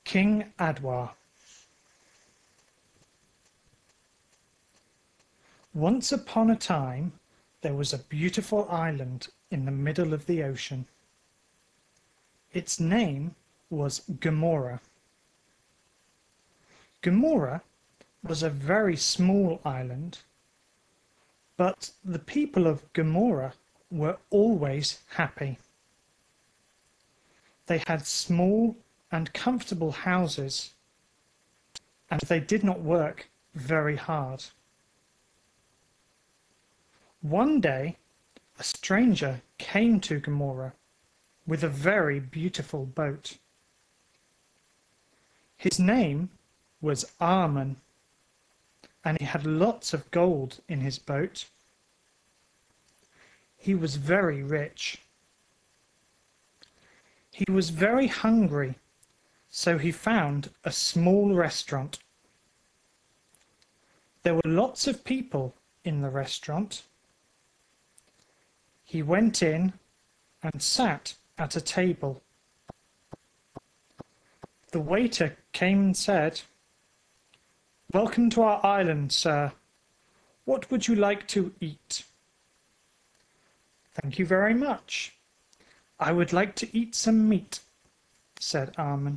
King Adwar. Once upon a time, there was a beautiful island in the middle of the ocean. Its name was Gomorrah. Gomorrah was a very small island, but the people of Gomorrah were always happy. They had small and comfortable houses, and they did not work very hard. One day, a stranger came to Gomorrah with a very beautiful boat. His name was Arman, and he had lots of gold in his boat. He was very rich. He was very hungry, so he found a small restaurant. There were lots of people in the restaurant. He went in and sat at a table. The waiter came and said, "Welcome to our island, sir. What would you like to eat?" "Thank you very much. I would like to eat some meat," said Arman.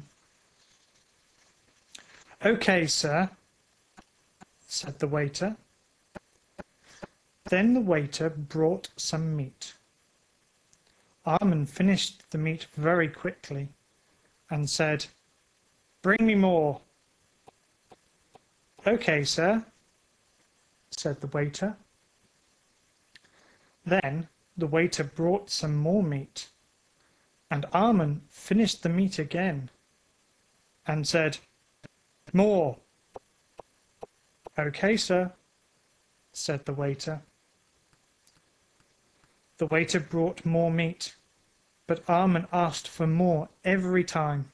"Okay, sir," said the waiter. Then the waiter brought some meat. Arman finished the meat very quickly and said, "Bring me more." "Okay, sir," said the waiter. Then the waiter brought some more meat, and Arman finished the meat again and said, "More." "Okay, sir," said the waiter. The waiter brought more meat, but Arman asked for more every time.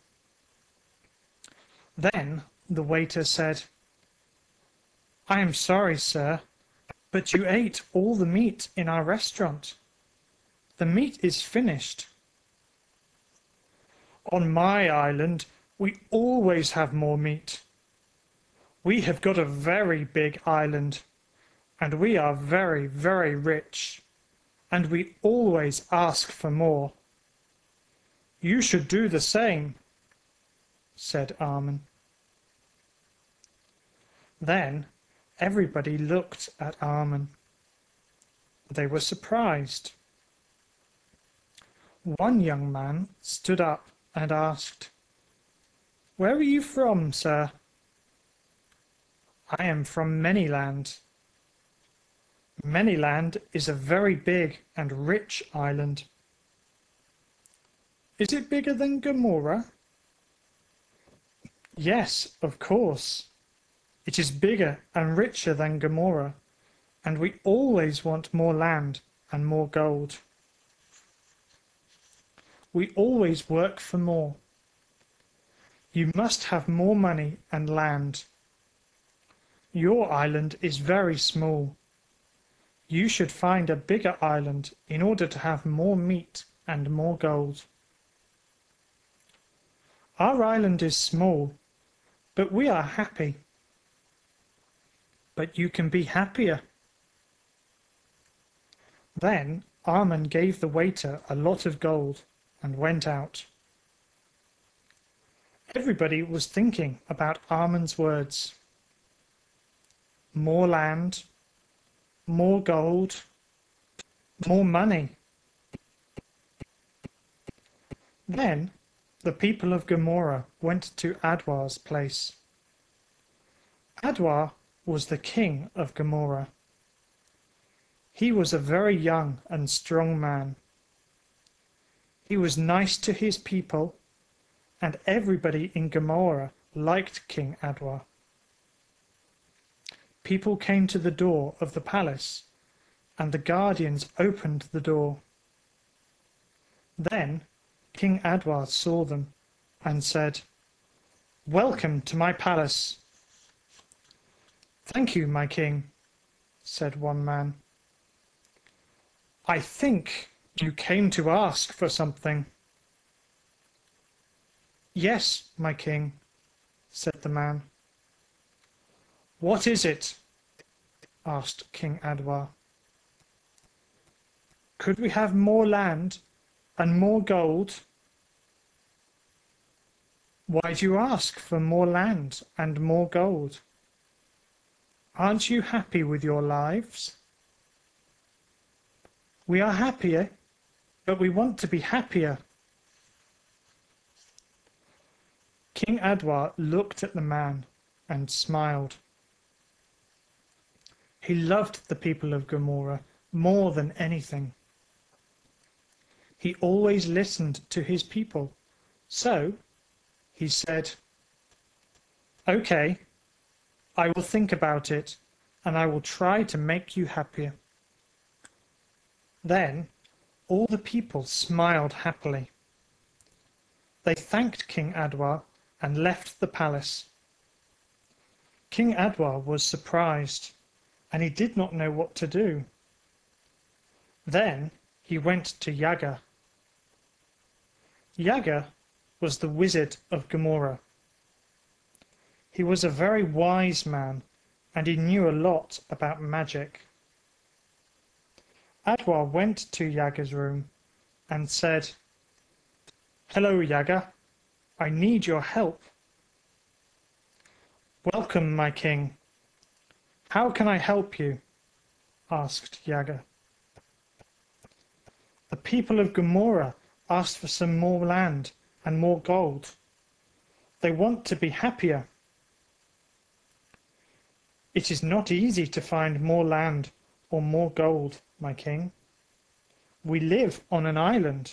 Then the waiter said, "I am sorry, sir, but you ate all the meat in our restaurant. The meat is finished." "On my island, we always have more meat. We have got a very big island, and we are very, very rich, and we always ask for more. You should do the same," said Arman. Then everybody looked at Arman. They were surprised. One young man stood up and asked, "Where are you from, sir?" "I am from Manyland." "Manyland is a very big and rich island." "Is it bigger than Gomorrah?" "Yes, of course. It is bigger and richer than Gomorrah, and we always want more land and more gold. We always work for more. You must have more money and land. Your island is very small. You should find a bigger island in order to have more meat and more gold." "Our island is small, but we are happy." "But you can be happier." Then Arman gave the waiter a lot of gold and went out. Everybody was thinking about Arman's words. More land, more gold, more money. Then the people of Gomorrah went to Adwar's place. Adwar was the king of Gomorrah. He was a very young and strong man. He was nice to his people, and everybody in Gomorrah liked King Adwar. People came to the door of the palace, and the guardians opened the door. Then King Adwar saw them and said, "Welcome to my palace." "Thank you, my king," said one man. "I think you came to ask for something." "Yes, my king," said the man. What is it? Asked King Adwar. Could we have more land and more gold? Why do you ask for more land and more gold? Aren't you happy with your lives? We are happier, but we want to be happier. King Adwar looked at the man and smiled. He loved the people of Gomorrah more than anything. He always listened to his people, so he said, "Okay, I will think about it, and I will try to make you happier." Then all the people smiled happily. They thanked King Adwar and left the palace. King Adwar was surprised, and he did not know what to do. Then he went to Yaga. Yaga was the wizard of Gomorrah. He was a very wise man, and he knew a lot about magic. Adwar went to Yaga's room and said, "Hello, Yaga. I need your help." "Welcome, my king. How can I help you?" asked Yaga. "The people of Gomorrah asked for some more land and more gold. They want to be happier." "It is not easy to find more land or more gold, my king. We live on an island."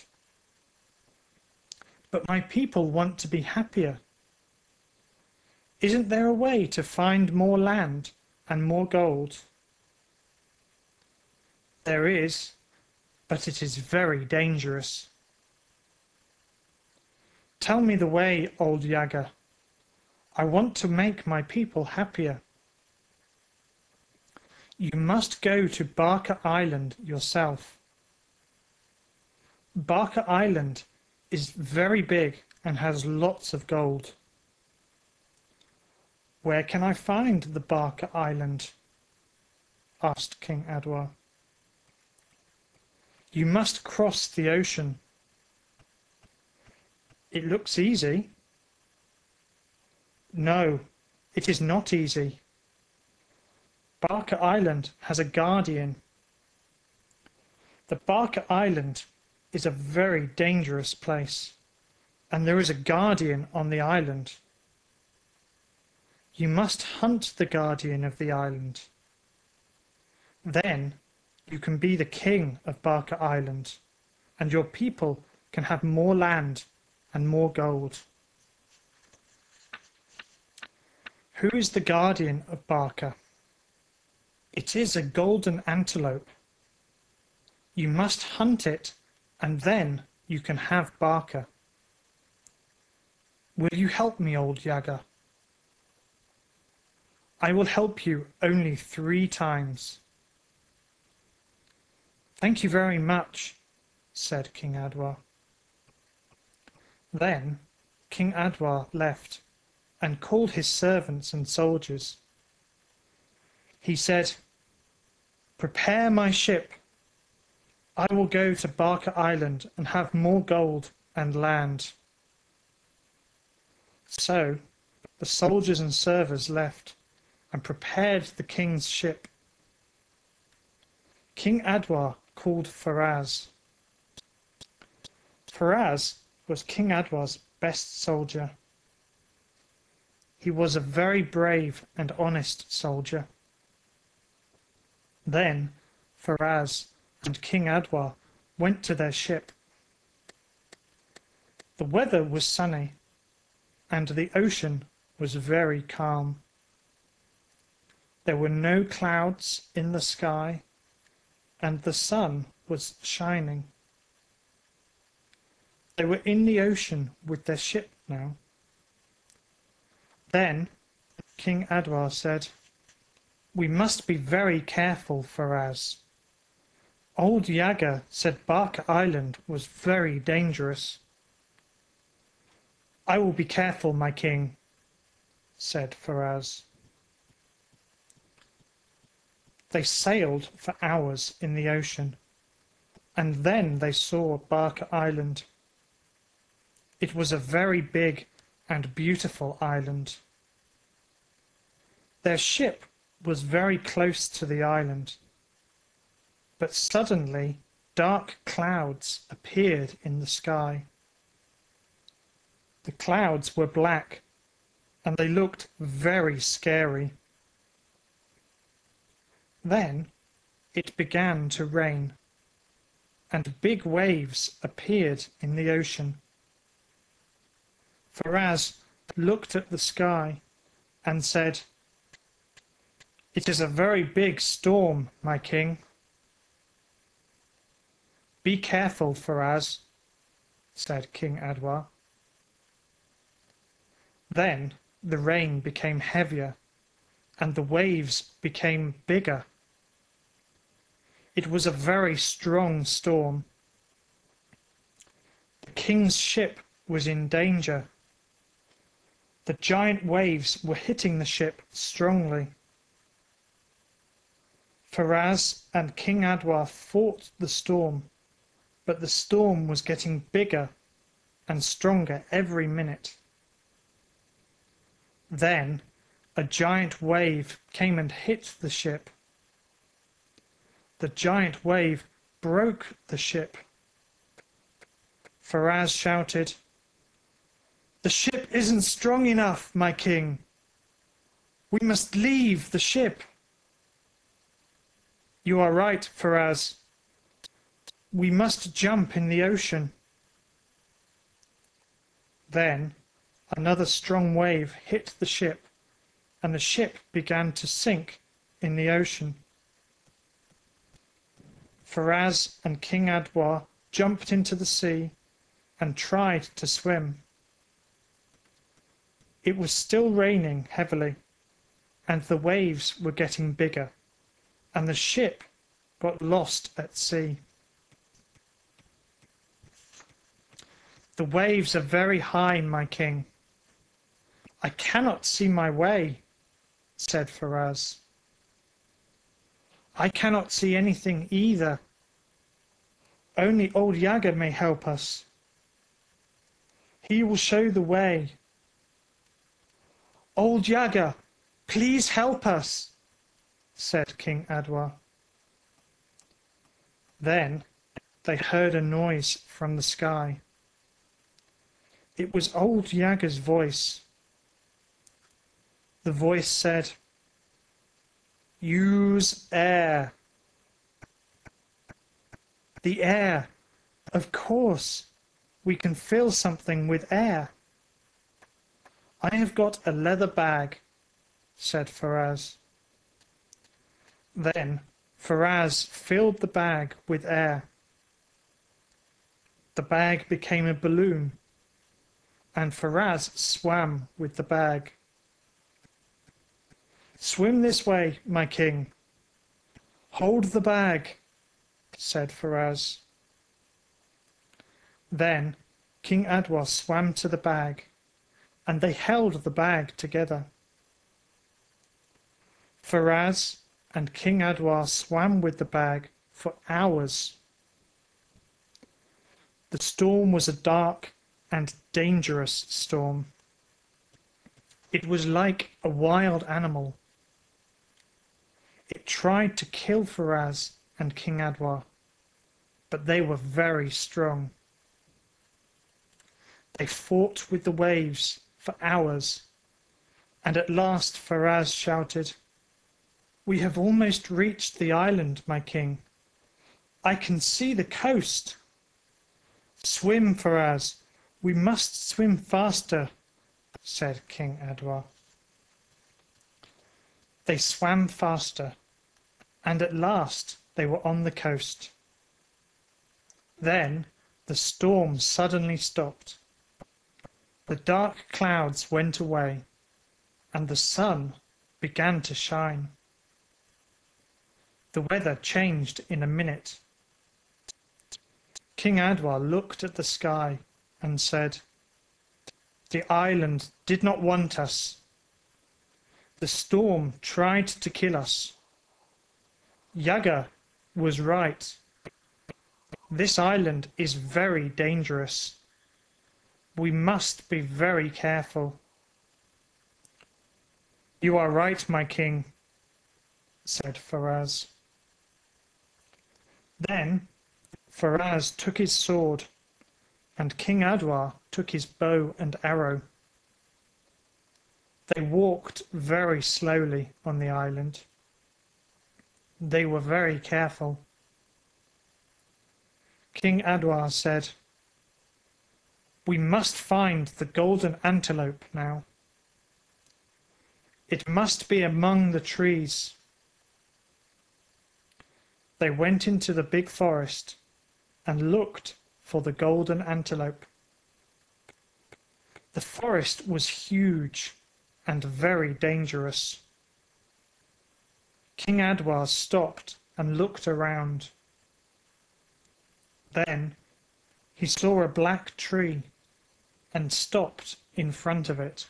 "But my people want to be happier. Isn't there a way to find more land and more gold?" "There is, but it is very dangerous." "Tell me the way, old Yaga. I want to make my people happier." "You must go to Barker Island yourself. Barker Island is very big and has lots of gold." "Where can I find the Barker Island?" asked King Adwar. "You must cross the ocean." "It looks easy." "No, it is not easy. Barker Island has a guardian. The Barker Island is a very dangerous place, and there is a guardian on the island. You must hunt the guardian of the island. Then you can be the king of Barker Island, and your people can have more land and more gold." "Who is the guardian of Barker?" "It is a golden antelope. You must hunt it, and then you can have Barker." "Will you help me, old Yaga?" "I will help you only 3 times." "Thank you very much," said King Adwar. Then King Adwar left and called his servants and soldiers. He said, "Prepare my ship. I will go to Barker Island and have more gold and land." So the soldiers and servers left and prepared the king's ship. King Adwar called Faraz. Faraz was King Adwar's best soldier. He was a very brave and honest soldier. Then Faraz and King Adwar went to their ship. The weather was sunny, and the ocean was very calm. There were no clouds in the sky, and the sun was shining. They were in the ocean with their ship now. Then King Adwar said, "We must be very careful, Faraz. Old Yaga said Barker Island was very dangerous." "I will be careful, my king. said Faraz. They sailed for hours in the ocean, and then they saw Barker Island. It was a very big and beautiful island. Their ship was very close to the island, but suddenly dark clouds appeared in the sky. The clouds were black, and they looked very scary. Then it began to rain, and big waves appeared in the ocean. Faraz looked at the sky and said, "It is a very big storm, my king." "Be careful, Faraz," said King Adwar. Then the rain became heavier, and the waves became bigger. It was a very strong storm. The king's ship was in danger. The giant waves were hitting the ship strongly. Faraz and King Adwar fought the storm, but the storm was getting bigger and stronger every minute. Then a giant wave came and hit the ship. The giant wave broke the ship. Faraz shouted, "The ship isn't strong enough, my king. We must leave the ship." "You are right, Faraz. We must jump in the ocean." Then another strong wave hit the ship, and the ship began to sink in the ocean. Faraz and King Adwar jumped into the sea and tried to swim. It was still raining heavily, and the waves were getting bigger, and the ship got lost at sea. "The waves are very high, my king. I cannot see my way," said Faraz. "I cannot see anything either. Only old Yaga may help us. He will show the way." "Old Yaga, please help us," said King Adwar. Then they heard a noise from the sky. It was old Yaga's voice. The voice said, "Use air." "The air, of course. We can fill something with air." "I have got a leather bag," said Faraz. Then Faraz filled the bag with air. The bag became a balloon, and Faraz swam with the bag. "Swim this way, my king. Hold the bag," said Faraz. Then King Adwar swam to the bag, and they held the bag together. Faraz and King Adwar swam with the bag for hours. The storm was a dark and dangerous storm. It was like a wild animal. It tried to kill Faraz and King Adwar, but they were very strong. They fought with the waves for hours, and at last Faraz shouted, "We have almost reached the island, my king. I can see the coast." "Swim, Faraz. We must swim faster," said King Adwar. They swam faster, and at last they were on the coast. Then the storm suddenly stopped. The dark clouds went away, and the sun began to shine. The weather changed in a minute. King Adwar looked at the sky and said, "The island did not want us. The storm tried to kill us. Yaga was right. This island is very dangerous. We must be very careful. You are right, my king, said Faraz. Then Faraz took his sword, and King Adwar took his bow and arrow. They walked very slowly on the island. They were very careful. King Adwar said, "We must find the golden antelope now. It must be among the trees." They went into the big forest and looked for the golden antelope. The forest was huge and very dangerous. King Adwar stopped and looked around. Then he saw a black tree and stopped in front of it.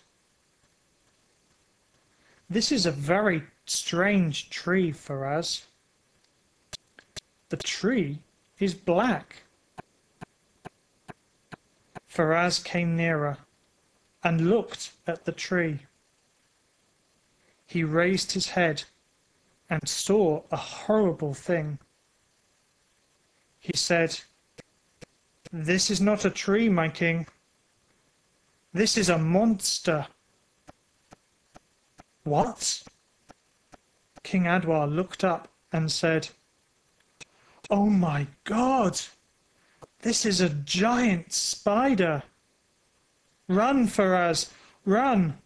"This is a very strange tree, Faraz. The tree is black." Faraz came nearer and looked at the tree. He raised his head and saw a horrible thing. He said, "This is not a tree, my king. This is a monster." "What?" King Adwar looked up and said, "Oh my God! This is a giant spider. Run, Faraz, run!"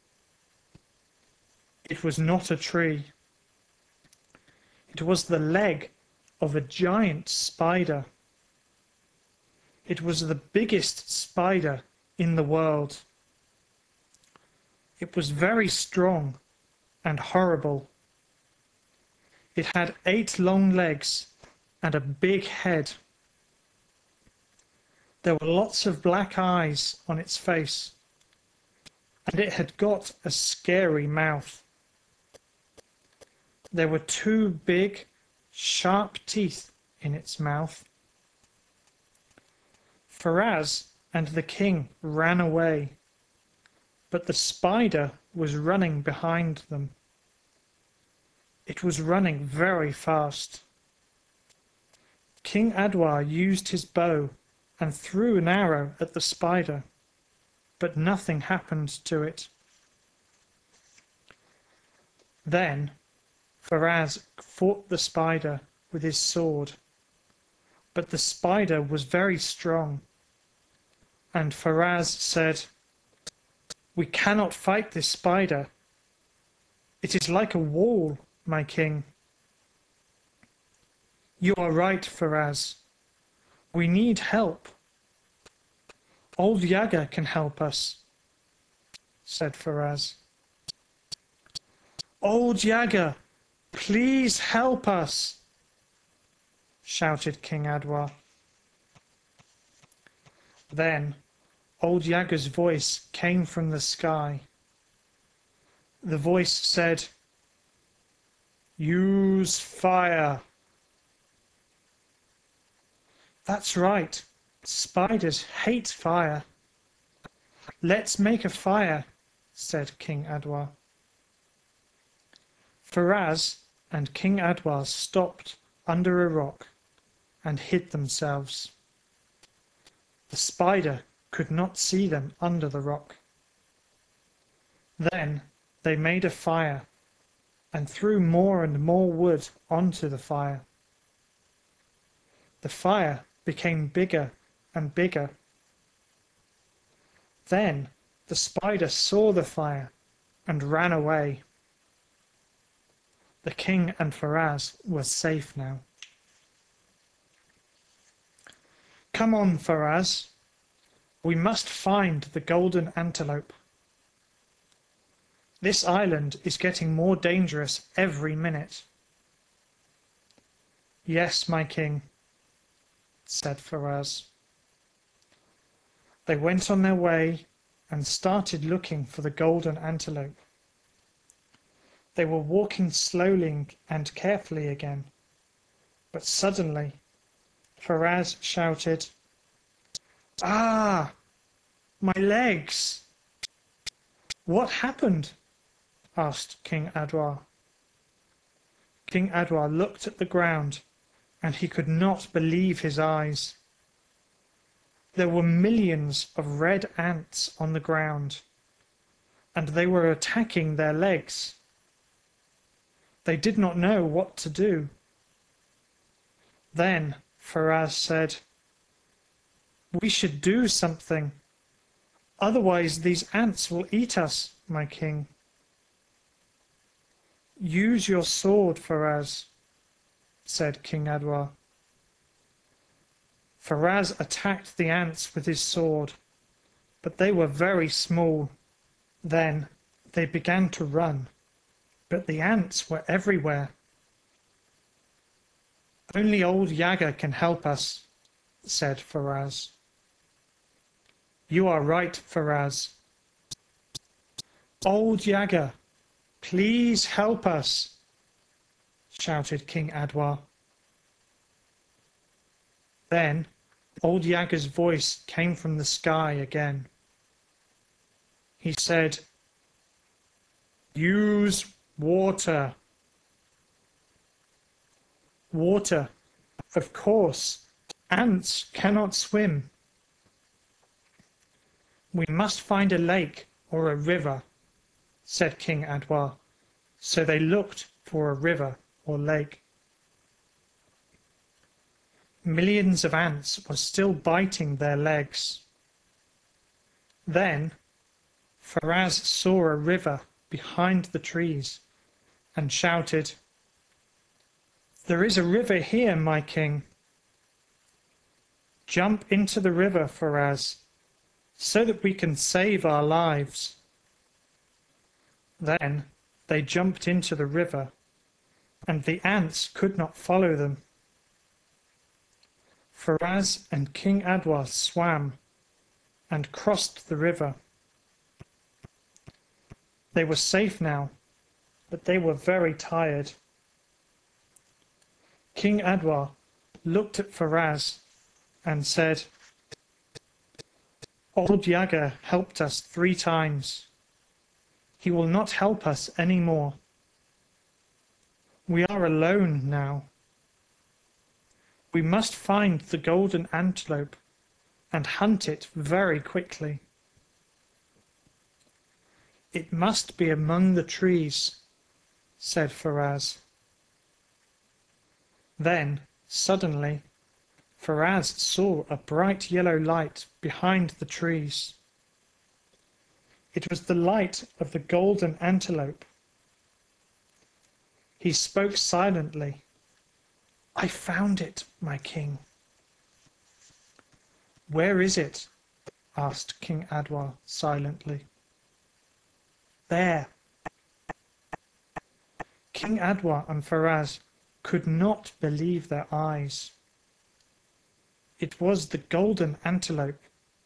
It was not a tree. It was the leg of a giant spider. It was the biggest spider in the world. It was very strong and horrible. It had 8 long legs and a big head. There were lots of black eyes on its face, and it had got a scary mouth. There were 2 big, sharp teeth in its mouth. Faraz and the king ran away, but the spider was running behind them. It was running very fast. King Adwar used his bow and threw an arrow at the spider, but nothing happened to it. Then Faraz fought the spider with his sword, but the spider was very strong, and Faraz said, "We cannot fight this spider. It is like a wall, my king." "You are right, Faraz. We need help." "Old Yaga can help us," said Faraz. "Old Yaga, please help us," shouted King Adwar. Then Old Yaga's voice came from the sky. The voice said, "Use fire." "That's right. Spiders hate fire." "Let's make a fire," said King Adwar. Faraz and King Adwar stopped under a rock and hid themselves. The spider could not see them under the rock. Then they made a fire and threw more and more wood onto the fire. The fire became bigger and bigger. Then the spider saw the fire and ran away. The king and Faraz were safe now. "Come on, Faraz. We must find the golden antelope. This island is getting more dangerous every minute." "Yes, my king," said Faraz. They went on their way and started looking for the golden antelope. They were walking slowly and carefully again, but suddenly Faraz shouted, "Ah, my legs!" "What happened?" asked King Adwar. King Adwar looked at the ground, and he could not believe his eyes. There were millions of red ants on the ground, and they were attacking their legs. They did not know what to do. Then Faraz said, "We should do something. Otherwise these ants will eat us, my king." "Use your sword, Faraz," said King Adwar. Faraz attacked the ants with his sword, but they were very small. Then they began to run, but the ants were everywhere. "Only old Yaga can help us," said Faraz. "You are right, Faraz. Old Yaga, please help us," shouted King Adwar. Then old Yaga's voice came from the sky again. He said, "Use water." "Water, of course. Ants cannot swim." "We must find a lake or a river," said King Adwar. So they looked for a river or lake. Millions of ants were still biting their legs. Then Faraz saw a river behind the trees and shouted, "There is a river here, my king." "Jump into the river, Faraz, so that we can save our lives." Then they jumped into the river, and the ants could not follow them. Faraz and King Adwar swam and crossed the river. They were safe now, but they were very tired. King Adwar looked at Faraz and said, "Old Yaga helped us 3 times. He will not help us any more. We are alone now. We must find the golden antelope and hunt it very quickly. It must be among the trees," said Faraz. Then, suddenly, Faraz saw a bright yellow light behind the trees. It was the light of the golden antelope. He spoke silently. "I found it, my king." "Where is it?" asked King Adwar silently. "There." King Adwar and Faraz could not believe their eyes. It was the golden antelope.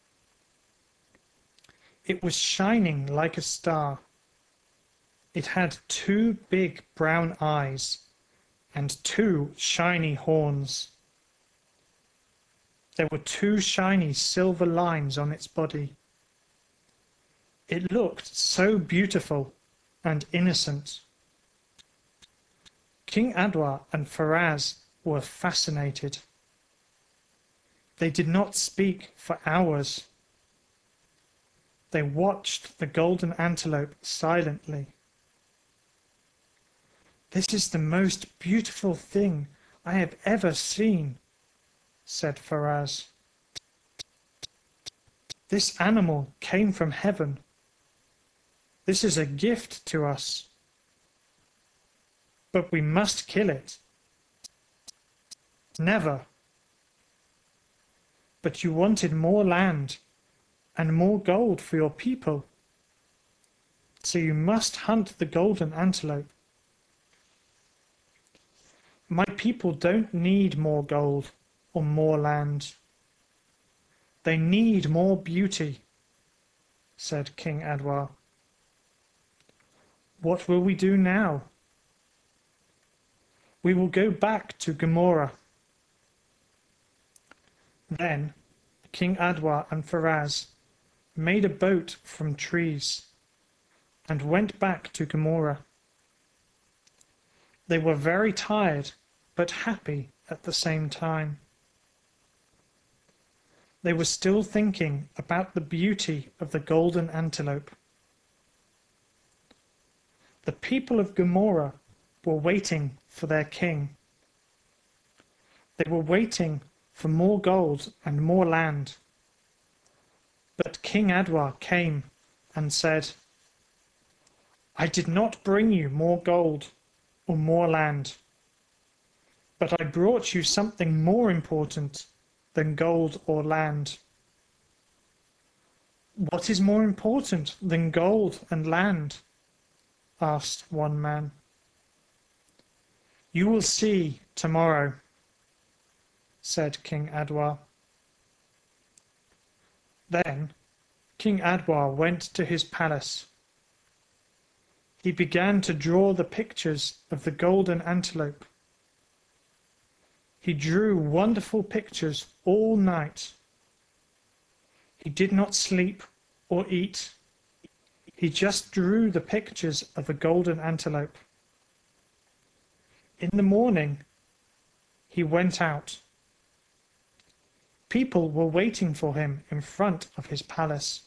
It was shining like a star. It had 2 big brown eyes and 2 shiny horns. There were 2 shiny silver lines on its body. It looked so beautiful and innocent. King Adwar and Faraz were fascinated. They did not speak for hours. They watched the golden antelope silently. "This is the most beautiful thing I have ever seen," said Faraz. "This animal came from heaven. This is a gift to us. But we must kill it." "Never." "But you wanted more land and more gold for your people. So you must hunt the golden antelope." "My people don't need more gold or more land. They need more beauty," said King Adwar. What will we do now? We will go back to Gomorrah. Then King Adwar and Faraz made a boat from trees and went back to Gomorrah. They were very tired but happy at the same time. They were still thinking about the beauty of the golden antelope. The people of Gomorrah were waiting for their king. They were waiting for more gold and more land. But King Adwar came and said, "I did not bring you more gold or more land, but I brought you something more important than gold or land." "What is more important than gold and land?" asked one man. "You will see tomorrow," said King Adwar. Then King Adwar went to his palace. He began to draw the pictures of the golden antelope. He drew wonderful pictures all night. He did not sleep or eat. He just drew the pictures of the golden antelope. In the morning, he went out. People were waiting for him in front of his palace.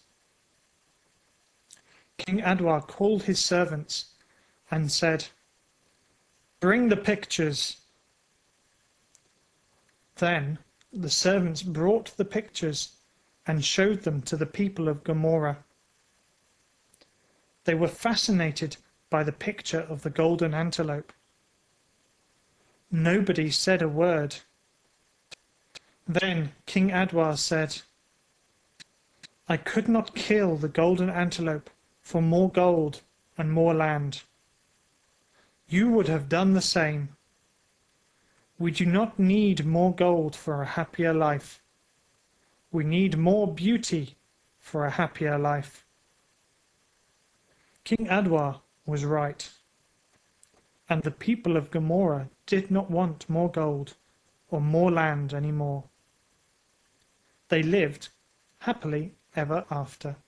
King Adwar called his servants and said, "Bring the pictures." Then the servants brought the pictures and showed them to the people of Gomorrah. They were fascinated by the picture of the golden antelope. Nobody said a word. Then King Adwar said, "I could not kill the golden antelope for more gold and more land. You would have done the same. We do not need more gold for a happier life. We need more beauty for a happier life." King Adwar was right, and the people of Gomorrah did not want more gold or more land anymore. They lived happily ever after.